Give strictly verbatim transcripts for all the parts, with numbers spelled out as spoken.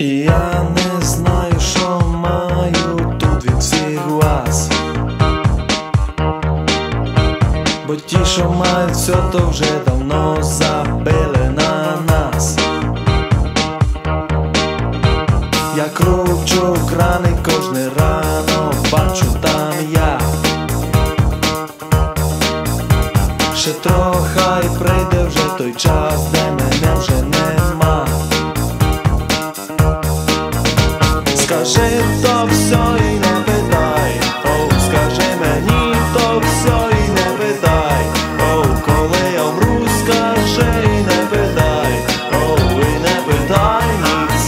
І я не знаю, що маю тут від всіх вас, бо ті, що мають все, то вже давно забили на нас. Я кручу крани кожне рано, бачу там я. Ще трохи і прийде вже той час, де мене вже нема. Скажи то все і не питай, о, скажи мені то все і не питай, о, коли я вмру, скажи і не питай, о, і не питай ніц.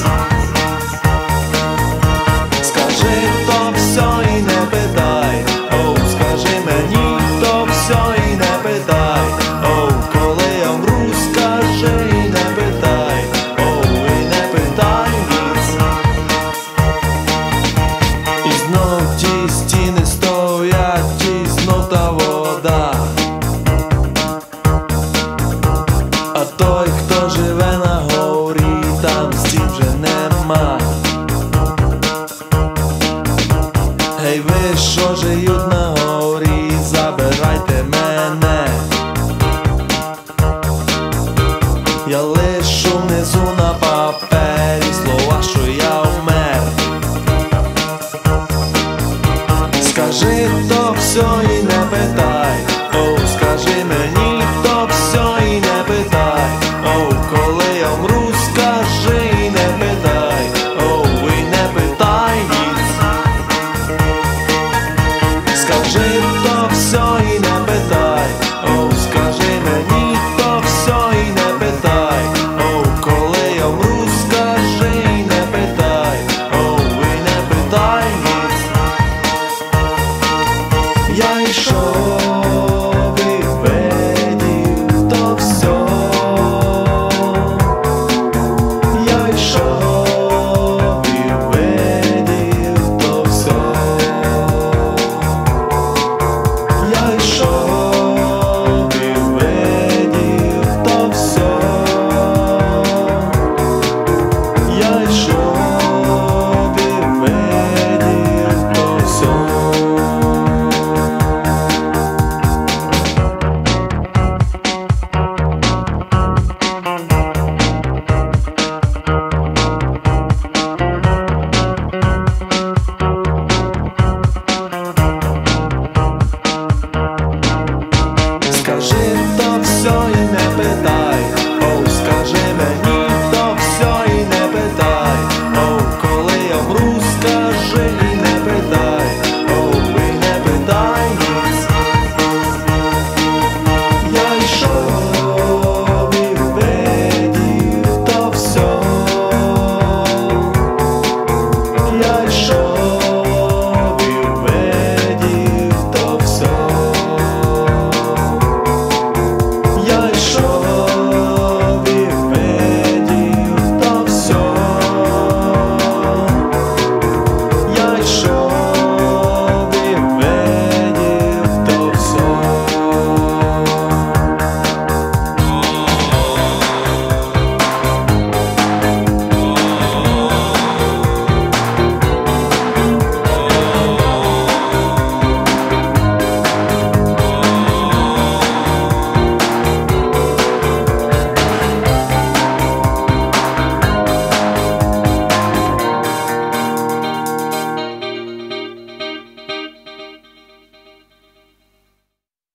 Скажи то все і не питай, о, скажи мені то все і не питай, о, коли я вмру, скажи і не питай, о, і не питай ніц. І знов ті стіни стоять, і знов та вода. А той, хто живе на горі, там стін вже нема. Гей, ви, що живуть на горі, забирайте мене. Я лишу внизу на папері слова, що я вмер. Скажи то все і не питай, о, скажи мені то все і не питай, о, коли я вмру, скажи і не питай, о, і не питай ніц. Скажи то все і не питай, о, скажи мені то все і не питай, о, коли я вмру, скажи і не питай, о, і не питай ніц. Я йшов